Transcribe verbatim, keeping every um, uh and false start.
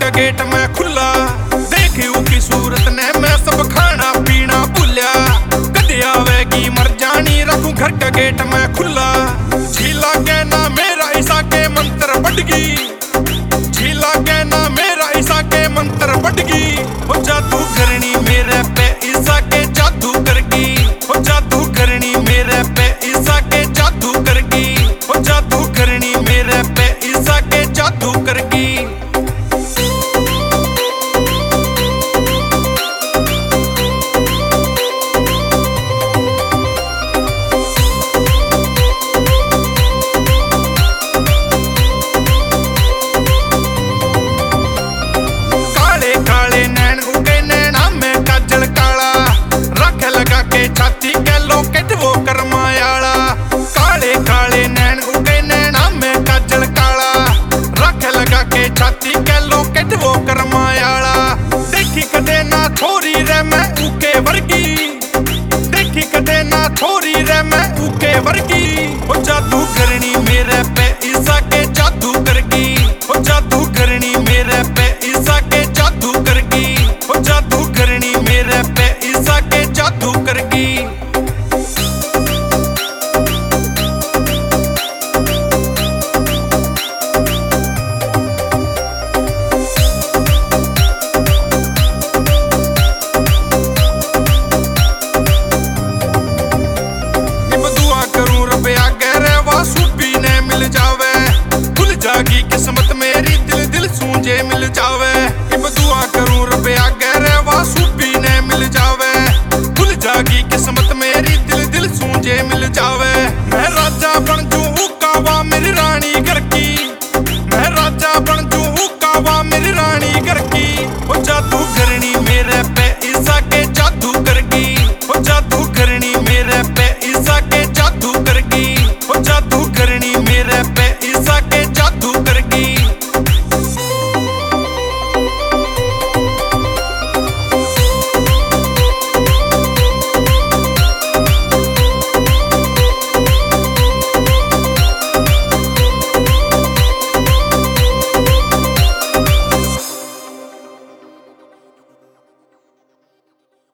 के गेट में खुला। देखी उसकी सूरत ने मैं सब खाना पीना भूलिया। कदी आवेगी मर जानी रखूं घर के गेट में खुला। झीला के ना मेरा ईसा के मंत्र बढ़ गई। झीला के ना मेरा ईसा के मंत्र बढ़ गई। हो जादू करनी मेरे पे ईसा के जादू कर गई। हो जादू करनी मेरे पे ईसा के जादू कर गई। हो जादू करनी मेरे पे ईसा के जादू कर गई। छाती के लोकेट वो करमायाला। काले काले नैन उगे नैना में काजल काला। रख लगा के छाती के लोकेट वो करमायाला। देखी कदे ना छोरी रे मैं उके वर्गी। देखी कदे ना छोरी